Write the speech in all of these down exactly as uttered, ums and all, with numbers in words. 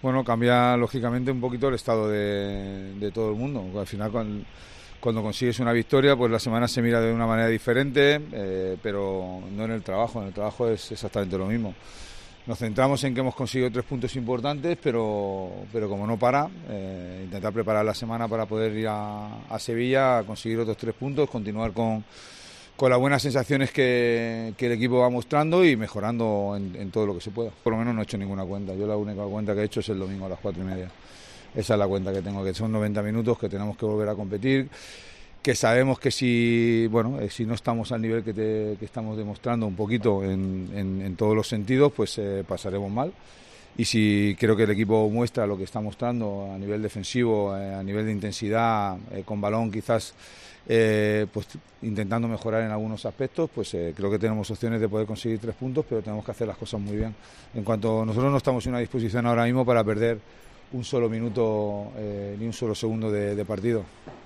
Bueno, cambia lógicamente un poquito el estado de, de todo el mundo. Al final, cuando, cuando consigues una victoria, pues la semana se mira de una manera diferente, eh, pero no en el trabajo. En el trabajo es exactamente lo mismo. Nos centramos en que hemos conseguido tres puntos importantes, pero, pero como no para, eh, intentar preparar la semana para poder ir a, a Sevilla a conseguir otros tres puntos, continuar con, con las buenas sensaciones que, que el equipo va mostrando y mejorando en, en todo lo que se pueda. Por lo menos no he hecho ninguna cuenta. Yo la única cuenta que he hecho es el domingo a las cuatro y media. Esa es la cuenta que tengo, que son noventa minutos, que tenemos que volver a competir, que sabemos que si bueno eh, si no estamos al nivel que, te, que estamos demostrando un poquito en, en, en todos los sentidos, pues eh, pasaremos mal. Y si creo que el equipo muestra lo que está mostrando a nivel defensivo, eh, a nivel de intensidad, eh, con balón quizás eh, pues intentando mejorar en algunos aspectos, pues eh, creo que tenemos opciones de poder conseguir tres puntos, pero tenemos que hacer las cosas muy bien. En cuanto nosotros no estamos en una disposición ahora mismo para perder un solo minuto eh, ni un solo segundo de, de partido.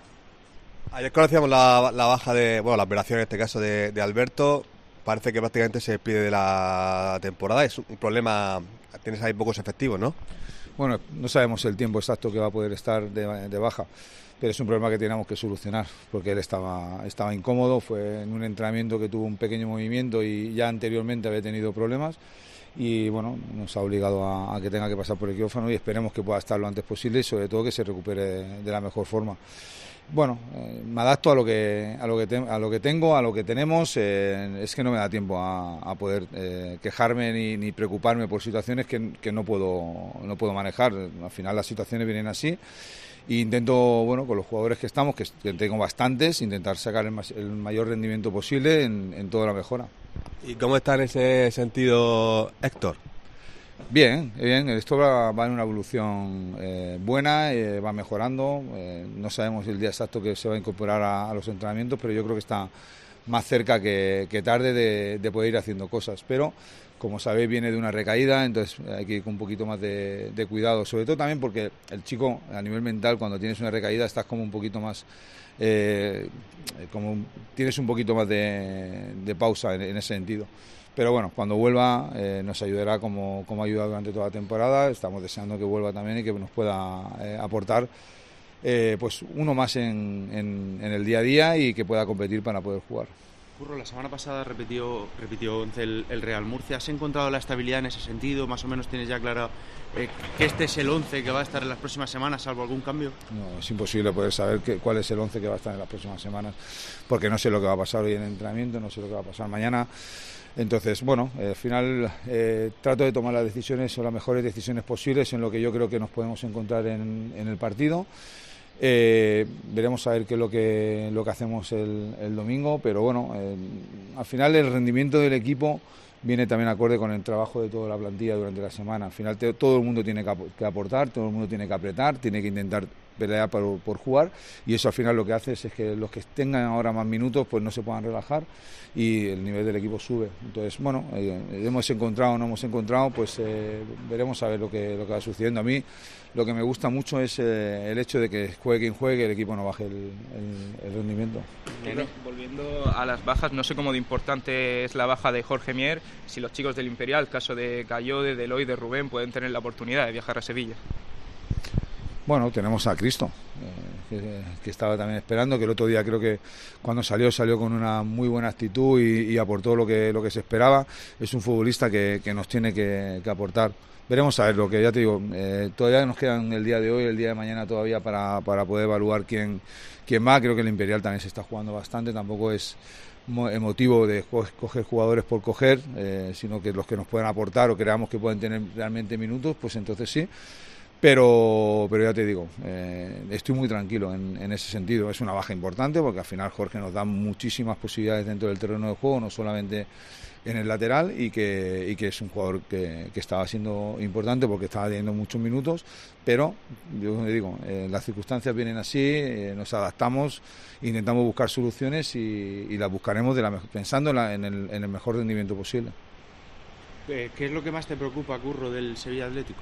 Ayer conocíamos la, la baja de, bueno, la operación en este caso de, de Alberto. Parece que prácticamente se despide de la temporada. Es un problema, tienes ahí pocos efectivos, ¿no? Bueno, no sabemos el tiempo exacto que va a poder estar de, de baja, pero es un problema que tenemos que solucionar, porque él estaba, estaba incómodo, fue en un entrenamiento que tuvo un pequeño movimiento y ya anteriormente había tenido problemas. Y bueno, nos ha obligado a, a que tenga que pasar por el quirófano y esperemos que pueda estar lo antes posible y sobre todo que se recupere de la mejor forma. Bueno, eh, me adapto a lo que a lo que te, a lo que tengo, a lo que tenemos. Eh, es que no me da tiempo a, a poder eh, quejarme ni, ni preocuparme por situaciones que, que no puedo no puedo manejar. Al final las situaciones vienen así. E intento, bueno, con los jugadores que estamos, que, que tengo bastantes, intentar sacar el, el mayor rendimiento posible en, en toda la mejora. ¿Y cómo está en ese sentido Héctor? Bien, bien, esto va, va en una evolución eh, buena, eh, va mejorando, eh, no sabemos el día exacto que se va a incorporar a, a los entrenamientos, pero yo creo que está más cerca que, que tarde de, de poder ir haciendo cosas, pero como sabéis viene de una recaída, entonces hay que ir con un poquito más de, de cuidado, sobre todo también porque el chico a nivel mental cuando tienes una recaída estás como un poquito más, eh, como tienes un poquito más de, de pausa en, en ese sentido. Pero bueno, cuando vuelva eh, nos ayudará como, como ha ayudado durante toda la temporada. Estamos deseando que vuelva también y que nos pueda eh, aportar eh, pues uno más en, en, en el día a día y que pueda competir para poder jugar. Curro, la semana pasada repitió repitió once el, el Real Murcia. ¿Has encontrado la estabilidad en ese sentido? ¿Más o menos tienes ya claro eh, que este es el once que va a estar en las próximas semanas, salvo algún cambio? No, es imposible poder saber que, cuál es el once que va a estar en las próximas semanas, porque no sé lo que va a pasar hoy en el entrenamiento, no sé lo que va a pasar mañana. Entonces, bueno, eh, al final eh, trato de tomar las decisiones o las mejores decisiones posibles en lo que yo creo que nos podemos encontrar en, en el partido. Eh, veremos a ver qué es lo que, lo que hacemos el, el domingo, pero bueno, eh, al final el rendimiento del equipo viene también acorde con el trabajo de toda la plantilla durante la semana. Al final te, todo el mundo tiene que, ap- que aportar, todo el mundo tiene que apretar, tiene que intentar pelear por, por jugar, y eso al final lo que hace es que los que tengan ahora más minutos pues no se puedan relajar y el nivel del equipo sube. Entonces, bueno, eh, hemos encontrado o no hemos encontrado, pues eh, veremos a ver lo que, lo que va sucediendo. A mí lo que me gusta mucho es eh, el hecho de que juegue quien juegue, el equipo no baje el, el, el rendimiento. Bueno, volviendo a las bajas, no sé cómo de importante es la baja de Jorge Mier, si los chicos del Imperial, caso de Cayó, de Deloy, de Rubén, pueden tener la oportunidad de viajar a Sevilla. Bueno, tenemos a Cristo, eh, que, que estaba también esperando, que el otro día creo que cuando salió, salió con una muy buena actitud y, y aportó lo que, lo que se esperaba. Es un futbolista que, que nos tiene que, que aportar. Veremos a ver, lo que ya te digo, eh, todavía nos quedan el día de hoy, el día de mañana todavía para, para poder evaluar quién, quién va. Creo que el Imperial también se está jugando bastante, tampoco es motivo de coger jugadores por coger, eh, sino que los que nos puedan aportar o creamos que pueden tener realmente minutos, pues entonces sí. Pero, pero ya te digo, eh, estoy muy tranquilo en, en ese sentido. Es una baja importante porque al final Jorge nos da muchísimas posibilidades dentro del terreno de juego, no solamente en el lateral, y que, y que es un jugador que, que estaba siendo importante porque estaba teniendo muchos minutos, pero yo le digo, eh, las circunstancias vienen así, eh, nos adaptamos, intentamos buscar soluciones y, y las buscaremos de la, pensando en, la, en, el, en el mejor rendimiento posible. ¿Qué es lo que más te preocupa, Curro, del Sevilla Atlético?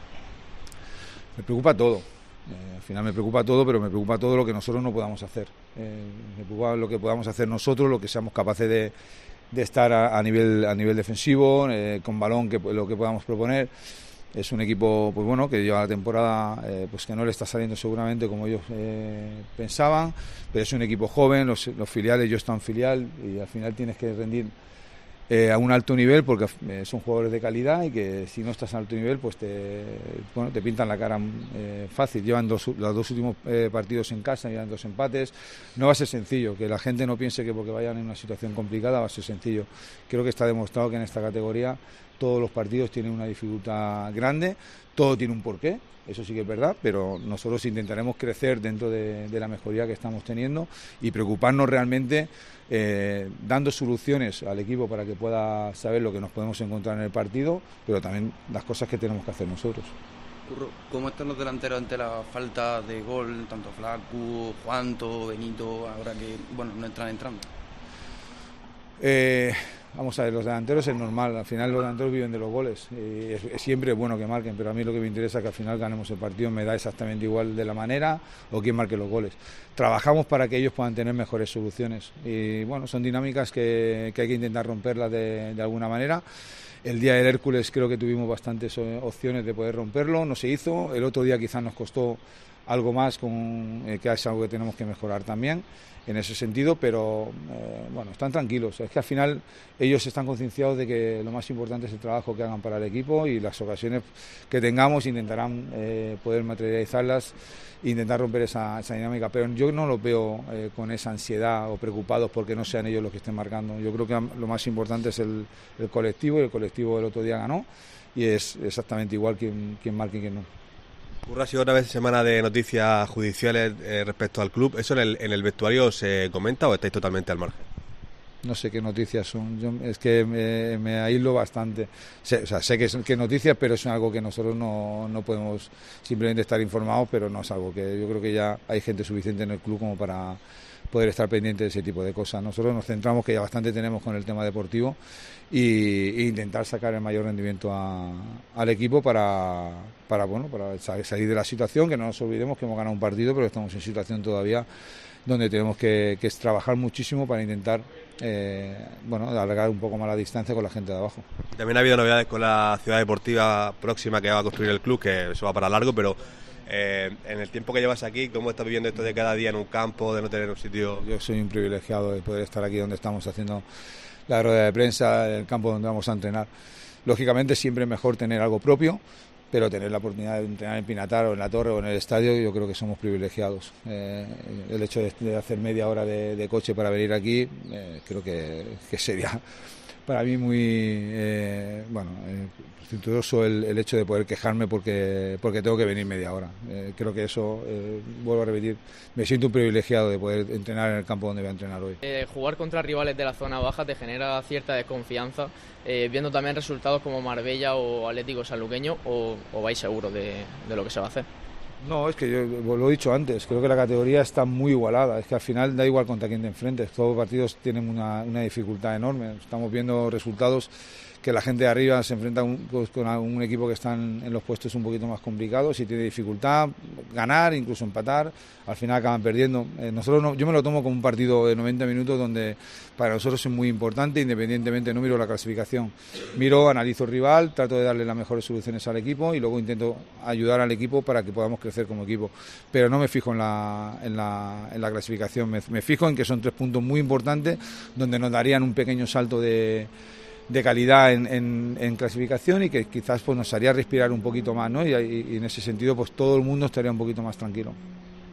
Me preocupa todo, eh, al final me preocupa todo, pero me preocupa todo lo que nosotros no podamos hacer. Eh, me preocupa lo que podamos hacer nosotros, lo que seamos capaces de, de estar a, a nivel a nivel defensivo, eh, con balón, que lo que podamos proponer. Es un equipo, pues bueno, que lleva la temporada, eh, pues que no le está saliendo seguramente como ellos eh, pensaban, pero es un equipo joven, los, los filiales, yo estoy en filial y al final tienes que rendir eh, a un alto nivel porque eh, son jugadores de calidad y que si no estás a alto nivel, pues te, bueno, te pintan la cara eh, fácil. Llevan dos, los dos últimos eh, partidos en casa, llevan dos empates. No va a ser sencillo, que la gente no piense que porque vayan en una situación complicada va a ser sencillo. Creo que está demostrado que en esta categoría todos los partidos tienen una dificultad grande, todo tiene un porqué, eso sí que es verdad, pero nosotros intentaremos crecer dentro de, de la mejoría que estamos teniendo y preocuparnos realmente eh, dando soluciones al equipo para que pueda saber lo que nos podemos encontrar en el partido, pero también las cosas que tenemos que hacer nosotros. ¿Cómo están los delanteros ante la falta de gol, tanto Flacu, Juanto, Benito, ahora que bueno no están entrando? Eh, vamos a ver, los delanteros es normal, al final los delanteros viven de los goles, y es, es siempre bueno que marquen, pero a mí lo que me interesa es que al final ganemos el partido, me da exactamente igual de la manera o quién marque los goles. Trabajamos para que ellos puedan tener mejores soluciones y bueno, son dinámicas que, que hay que intentar romperlas de, de alguna manera. El día del Hércules creo que tuvimos bastantes opciones de poder romperlo, no se hizo, el otro día quizás nos costó algo más, con, eh, que es algo que tenemos que mejorar también en ese sentido, pero eh, bueno, están tranquilos. Es que al final ellos están concienciados de que lo más importante es el trabajo que hagan para el equipo y las ocasiones que tengamos intentarán eh, poder materializarlas e intentar romper esa, esa dinámica, pero yo no los veo eh, con esa ansiedad o preocupados porque no sean ellos los que estén marcando. Yo creo que lo más importante es el, el colectivo, y el colectivo el otro día ganó y es exactamente igual quien, quien marque y quien no. Curro, ha sido otra vez semana de noticias judiciales eh, respecto al club. ¿Eso en el, en el vestuario se comenta o estáis totalmente al margen? No sé qué noticias son, yo, es que me, me aíslo bastante. Sé, o sea, sé que son qué noticias, pero es algo que nosotros no, no podemos simplemente estar informados, pero no es algo que yo creo que ya hay gente suficiente en el club como para poder estar pendiente de ese tipo de cosas. Nosotros nos centramos, que ya bastante tenemos con el tema deportivo, y, e intentar sacar el mayor rendimiento a, al equipo para, para, bueno, para salir de la situación, que no nos olvidemos que hemos ganado un partido, pero estamos en situación todavía donde tenemos que, que trabajar muchísimo para intentar eh, bueno, alargar un poco más la distancia con la gente de abajo. También ha habido novedades con la ciudad deportiva próxima que va a construir el club, que eso va para largo, pero eh, en el tiempo que llevas aquí, ¿cómo estás viviendo esto de cada día en un campo, de no tener un sitio? Yo soy un privilegiado de poder estar aquí donde estamos haciendo la rueda de prensa, el campo donde vamos a entrenar. Lógicamente siempre es mejor tener algo propio, pero tener la oportunidad de entrenar en Pinatar o en la Torre o en el estadio, yo creo que somos privilegiados. Eh, el hecho de, de hacer media hora de, de coche para venir aquí, eh, creo que, que sería para mí muy eh, bueno, eh, cinturoso el, el hecho de poder quejarme porque porque tengo que venir media hora. Eh, creo que eso, eh, vuelvo a repetir, me siento un privilegiado de poder entrenar en el campo donde voy a entrenar hoy. Eh, jugar contra rivales de la zona baja te genera cierta desconfianza, eh, viendo también resultados como Marbella o Atlético Sanluqueño, o, o vais seguros de, de lo que se va a hacer. No, es que yo lo he dicho antes, creo que la categoría está muy igualada, es que al final da igual contra quién te enfrentes, todos los partidos tienen una, una dificultad enorme, estamos viendo resultados que la gente de arriba se enfrenta un, pues, con un equipo que está en, en los puestos un poquito más complicados y tiene dificultad ganar, incluso empatar, al final acaban perdiendo. Eh, nosotros no, yo me lo tomo como un partido de noventa minutos donde para nosotros es muy importante, independientemente, no miro la clasificación, miro, analizo el rival, trato de darle las mejores soluciones al equipo y luego intento ayudar al equipo para que podamos crecer como equipo, pero no me fijo en la, en la, en la clasificación, me, me fijo en que son tres puntos muy importantes donde nos darían un pequeño salto de de calidad en, en, en clasificación y que quizás pues nos haría respirar un poquito más, ¿no? Y, y, y en ese sentido pues todo el mundo estaría un poquito más tranquilo.